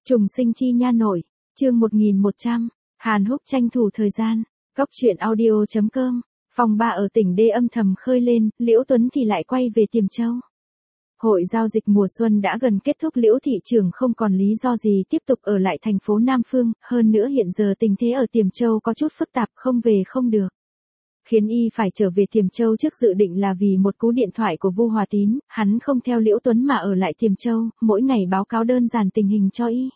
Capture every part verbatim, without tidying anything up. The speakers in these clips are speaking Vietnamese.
Trùng sinh chi nha nội, chương một nghìn một trăm, Hàn Húc tranh thủ thời gian, góc truyện audio chấm com, phòng ba ở tỉnh D âm thầm khơi lên, Liễu Tuấn thì lại quay về Tiềm Châu. Hội giao dịch mùa xuân đã gần kết thúc, Liễu thị trưởng không còn lý do gì tiếp tục ở lại thành phố Nam Phương, hơn nữa hiện giờ tình thế ở Tiềm Châu có chút phức tạp, không về không được. Khiến y phải trở về Tiềm Châu trước dự định là vì một cú điện thoại của Vu Hòa Tín, hắn không theo Liễu Tuấn mà ở lại Tiềm Châu, mỗi ngày báo cáo đơn giản tình hình cho y.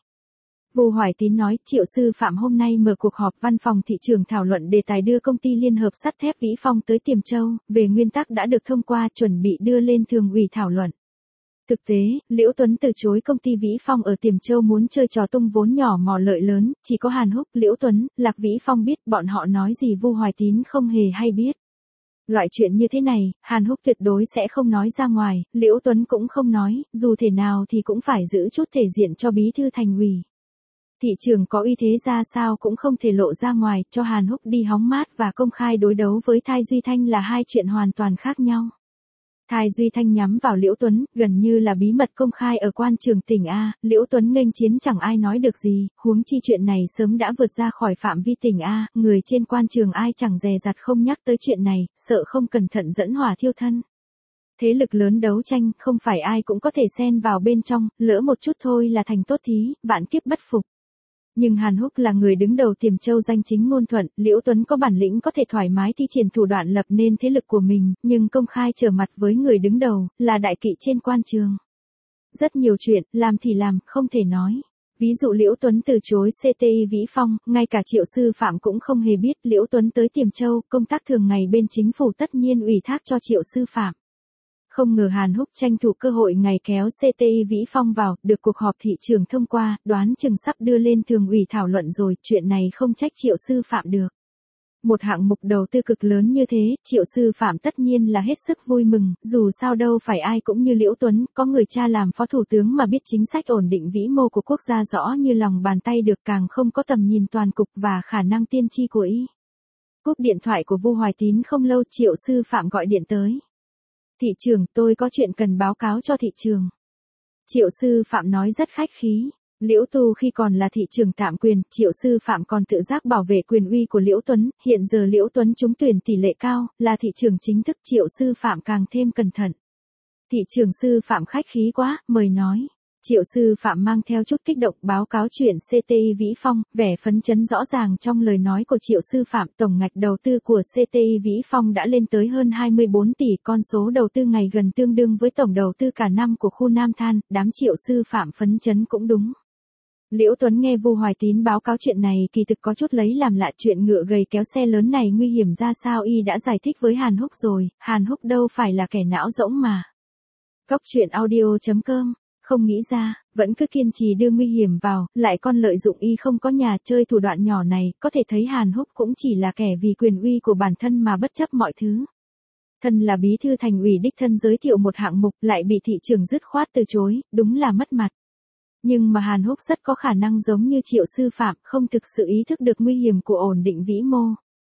Vu Hoài Tín nói, Triệu sư Phạm hôm nay mở cuộc họp văn phòng thị trường thảo luận đề tài đưa công ty liên hợp sắt thép Vĩ Phong tới Tiềm Châu, về nguyên tắc đã được thông qua, chuẩn bị đưa lên thường ủy thảo luận. Thực tế, Liễu Tuấn từ chối công ty Vĩ Phong ở Tiềm Châu muốn chơi trò tung vốn nhỏ mò lợi lớn, chỉ có Hàn Húc, Liễu Tuấn, Lạc Vĩ Phong biết, bọn họ nói gì Vu Hoài Tín không hề hay biết. Loại chuyện như thế này, Hàn Húc tuyệt đối sẽ không nói ra ngoài, Liễu Tuấn cũng không nói, dù thể nào thì cũng phải giữ chút thể diện cho bí thư thành ủy. Thị trường có uy thế ra sao cũng không thể lộ ra ngoài, cho Hàn Húc đi hóng mát và công khai đối đấu với Thai Duy Thanh là hai chuyện hoàn toàn khác nhau. Thai Duy Thanh nhắm vào Liễu Tuấn, gần như là bí mật công khai ở quan trường tỉnh A, Liễu Tuấn nghênh chiến chẳng ai nói được gì, huống chi chuyện này sớm đã vượt ra khỏi phạm vi tỉnh A, người trên quan trường ai chẳng dè dặt không nhắc tới chuyện này, sợ không cẩn thận dẫn hỏa thiêu thân. Thế lực lớn đấu tranh, không phải ai cũng có thể xen vào bên trong, lỡ một chút thôi là thành tốt thí, vạn kiếp bất phục. Nhưng Hàn Húc là người đứng đầu Tiềm Châu danh chính ngôn thuận, Liễu Tuấn có bản lĩnh có thể thoải mái thi triển thủ đoạn lập nên thế lực của mình, nhưng công khai trở mặt với người đứng đầu, là đại kỵ trên quan trường. Rất nhiều chuyện, làm thì làm, không thể nói. Ví dụ Liễu Tuấn từ chối xê tê i Vĩ Phong, ngay cả Triệu sư Phạm cũng không hề biết Liễu Tuấn tới Tiềm Châu, công tác thường ngày bên chính phủ tất nhiên ủy thác cho Triệu sư Phạm. Không ngờ Hàn Húc tranh thủ cơ hội ngày kéo xê tê i Vĩ Phong vào, được cuộc họp thị trường thông qua, đoán chừng sắp đưa lên thường ủy thảo luận rồi, chuyện này không trách Triệu sư Phạm được. Một hạng mục đầu tư cực lớn như thế, Triệu sư Phạm tất nhiên là hết sức vui mừng, dù sao đâu phải ai cũng như Liễu Tuấn, có người cha làm phó thủ tướng mà biết chính sách ổn định vĩ mô của quốc gia rõ như lòng bàn tay được, càng không có tầm nhìn toàn cục và khả năng tiên tri của y. Cúp điện thoại của Vu Hoài Tín không lâu, Triệu sư Phạm gọi điện tới. Thị trường, tôi có chuyện cần báo cáo cho thị trường. Triệu sư Phạm nói rất khách khí. Liễu Tu khi còn là thị trường tạm quyền, Triệu sư Phạm còn tự giác bảo vệ quyền uy của Liễu Tuấn, hiện giờ Liễu Tuấn trúng tuyển tỷ lệ cao, là thị trường chính thức, Triệu sư Phạm càng thêm cẩn thận. Thị trường sư Phạm khách khí quá, mời nói. Triệu sư Phạm mang theo chút kích động báo cáo chuyện xê tê i Vĩ Phong, vẻ phấn chấn rõ ràng trong lời nói của Triệu sư Phạm. Tổng ngạch đầu tư của xê tê i Vĩ Phong đã lên tới hơn hai mươi bốn tỷ, con số đầu tư ngày gần tương đương với tổng đầu tư cả năm của khu Nam Than, đám Triệu sư Phạm phấn chấn cũng đúng. Liễu Tuấn nghe Vu Hoài Tín báo cáo chuyện này kỳ thực có chút lấy làm lạ, chuyện ngựa gầy kéo xe lớn này nguy hiểm ra sao y đã giải thích với Hàn Húc rồi, Hàn Húc đâu phải là kẻ não rỗng mà. Góc truyện audio chấm com. Không nghĩ ra, vẫn cứ kiên trì đưa nguy hiểm vào, lại còn lợi dụng y không có nhà, chơi thủ đoạn nhỏ này, có thể thấy Hàn Húc cũng chỉ là kẻ vì quyền uy của bản thân mà bất chấp mọi thứ. Thân là bí thư thành ủy đích thân giới thiệu một hạng mục lại bị thị trường dứt khoát từ chối, đúng là mất mặt. Nhưng mà Hàn Húc rất có khả năng giống như Triệu sư Phạm, không thực sự ý thức được nguy hiểm của ổn định vĩ mô.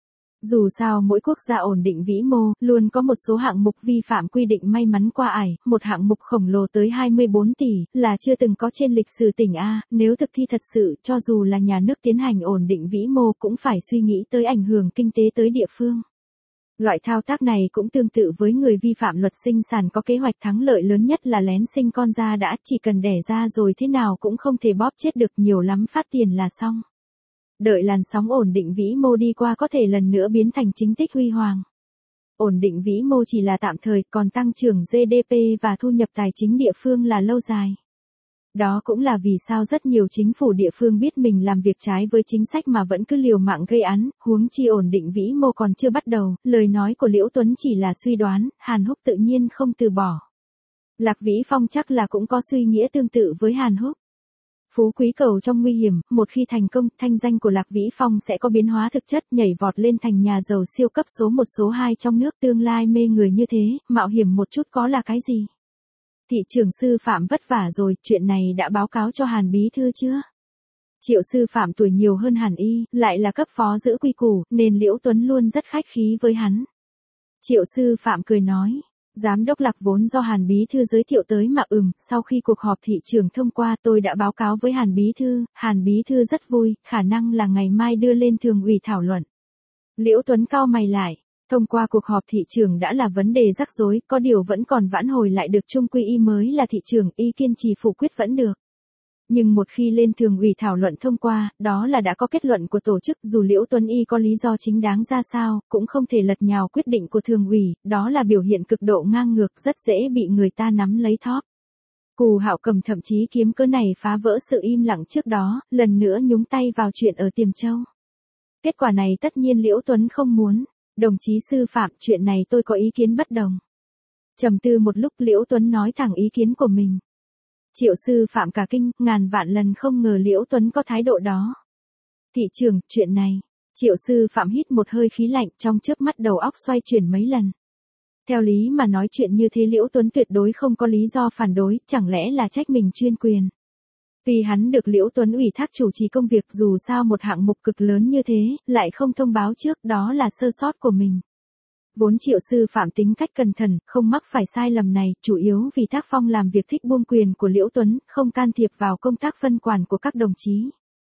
Dù sao mỗi quốc gia ổn định vĩ mô, luôn có một số hạng mục vi phạm quy định may mắn qua ải, một hạng mục khổng lồ tới hai mươi bốn tỷ, là chưa từng có trên lịch sử tỉnh A, nếu thực thi thật sự, cho dù là nhà nước tiến hành ổn định vĩ mô cũng phải suy nghĩ tới ảnh hưởng kinh tế tới địa phương. Loại thao tác này cũng tương tự với người vi phạm luật sinh sản, có kế hoạch thắng lợi lớn nhất là lén sinh con ra đã, chỉ cần đẻ ra rồi thế nào cũng không thể bóp chết được, nhiều lắm phát tiền là xong. Đợi làn sóng ổn định vĩ mô đi qua có thể lần nữa biến thành chính tích huy hoàng. Ổn định vĩ mô chỉ là tạm thời, còn tăng trưởng giê đê pê và thu nhập tài chính địa phương là lâu dài. Đó cũng là vì sao rất nhiều chính phủ địa phương biết mình làm việc trái với chính sách mà vẫn cứ liều mạng gây án, huống chi ổn định vĩ mô còn chưa bắt đầu, lời nói của Liễu Tuấn chỉ là suy đoán, Hàn Húc tự nhiên không từ bỏ. Lạc Vĩ Phong chắc là cũng có suy nghĩa tương tự với Hàn Húc. Phú quý cầu trong nguy hiểm, một khi thành công, thanh danh của Lạc Vĩ Phong sẽ có biến hóa thực chất, nhảy vọt lên thành nhà giàu siêu cấp số một số hai trong nước, tương lai mê người như thế, mạo hiểm một chút có là cái gì. Thị trường sư Phạm vất vả rồi, chuyện này đã báo cáo cho Hàn bí thư chưa? Triệu sư Phạm tuổi nhiều hơn Hàn y, lại là cấp phó giữ quy củ, nên Liễu Tuấn luôn rất khách khí với hắn. Triệu sư Phạm cười nói, Giám đốc Lạc vốn do Hàn Bí Thư giới thiệu tới mà ừm, sau khi cuộc họp thị trường thông qua tôi đã báo cáo với Hàn Bí Thư, Hàn Bí Thư rất vui, khả năng là ngày mai đưa lên thường ủy thảo luận. Liễu Tuấn cau mày lại, thông qua cuộc họp thị trường đã là vấn đề rắc rối, có điều vẫn còn vãn hồi lại được chung quy y mới là thị trường, ý kiên trì phủ quyết vẫn được. Nhưng một khi lên thường ủy thảo luận thông qua, đó là đã có kết luận của tổ chức, dù Liễu Tuấn Y có lý do chính đáng ra sao, cũng không thể lật nhào quyết định của thường ủy, đó là biểu hiện cực độ ngang ngược, rất dễ bị người ta nắm lấy thóp. Cù Hạo Cầm thậm chí kiếm cớ này phá vỡ sự im lặng trước đó, lần nữa nhúng tay vào chuyện ở Tiềm Châu. Kết quả này tất nhiên Liễu Tuấn không muốn. Đồng chí Sư Phạm, chuyện này tôi có ý kiến bất đồng. Trầm tư một lúc Liễu Tuấn nói thẳng ý kiến của mình. Triệu Sư Phạm cả kinh, ngàn vạn lần không ngờ Liễu Tuấn có thái độ đó. Thị trường, chuyện này. Triệu Sư Phạm hít một hơi khí lạnh, trong chớp mắt đầu óc xoay chuyển mấy lần. Theo lý mà nói chuyện như thế Liễu Tuấn tuyệt đối không có lý do phản đối, chẳng lẽ là trách mình chuyên quyền. Vì hắn được Liễu Tuấn ủy thác chủ trì công việc, dù sao một hạng mục cực lớn như thế, lại không thông báo trước, đó là sơ sót của mình. Vốn Triệu Sư Phạm tính cách cẩn thận, không mắc phải sai lầm này, chủ yếu vì tác phong làm việc thích buông quyền của Liễu Tuấn, không can thiệp vào công tác phân quản của các đồng chí.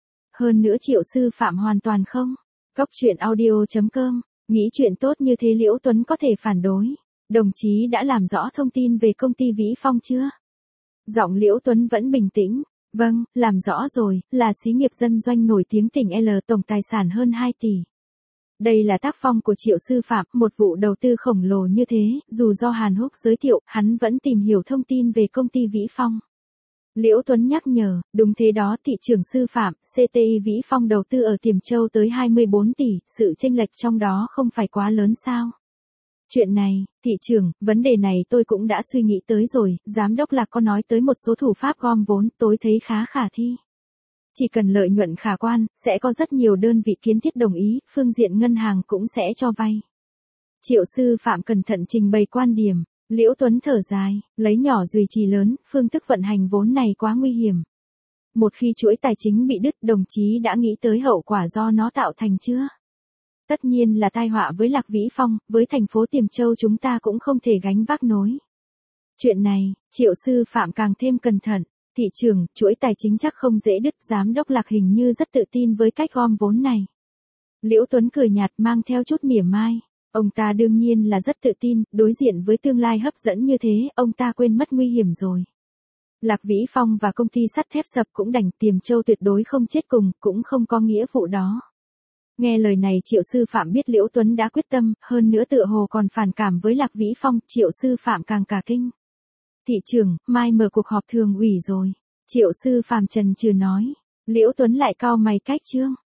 Hơn nữa Triệu Sư Phạm hoàn toàn không. Góc truyện audio chấm com, nghĩ chuyện tốt như thế Liễu Tuấn có thể phản đối. Đồng chí đã làm rõ thông tin về công ty Vĩ Phong chưa? Giọng Liễu Tuấn vẫn bình tĩnh. Vâng, làm rõ rồi, là xí nghiệp dân doanh nổi tiếng tỉnh L, tổng tài sản hơn hai tỷ. Đây là tác phong của Triệu Sư Phạm, một vụ đầu tư khổng lồ như thế, dù do Hàn Húc giới thiệu, hắn vẫn tìm hiểu thông tin về công ty Vĩ Phong. Liễu Tuấn nhắc nhở, đúng thế đó, thị trưởng Sư Phạm, xê tê i Vĩ Phong đầu tư ở Tiềm Châu tới hai mươi bốn tỷ, sự chênh lệch trong đó không phải quá lớn sao? Chuyện này, thị trưởng, vấn đề này tôi cũng đã suy nghĩ tới rồi, giám đốc Lạc có nói tới một số thủ pháp gom vốn, tôi thấy khá khả thi. Chỉ cần lợi nhuận khả quan, sẽ có rất nhiều đơn vị kiến thiết đồng ý, phương diện ngân hàng cũng sẽ cho vay. Triệu Sư Phạm cẩn thận trình bày quan điểm, Liễu Tuấn thở dài, lấy nhỏ duy trì lớn, phương thức vận hành vốn này quá nguy hiểm. Một khi chuỗi tài chính bị đứt, đồng chí đã nghĩ tới hậu quả do nó tạo thành chưa? Tất nhiên là tai họa với Lạc Vĩ Phong, với thành phố Tiềm Châu chúng ta cũng không thể gánh vác nổi. Chuyện này, Triệu Sư Phạm càng thêm cẩn thận. Thị trường, chuỗi tài chính chắc không dễ đứt, giám đốc Lạc hình như rất tự tin với cách gom vốn này. Liễu Tuấn cười nhạt mang theo chút mỉa mai. Ông ta đương nhiên là rất tự tin, đối diện với tương lai hấp dẫn như thế, ông ta quên mất nguy hiểm rồi. Lạc Vĩ Phong và công ty sắt thép sập cũng đành, Tiềm Châu tuyệt đối không chết cùng, cũng không có nghĩa vụ đó. Nghe lời này Triệu Sư Phạm biết Liễu Tuấn đã quyết tâm, hơn nữa tựa hồ còn phản cảm với Lạc Vĩ Phong, Triệu Sư Phạm càng cả kinh. Thị trưởng, mai mở cuộc họp thường ủy rồi. Triệu Sư Phạm chần chừ nói. Liễu Tuấn lại cau mày cách trương.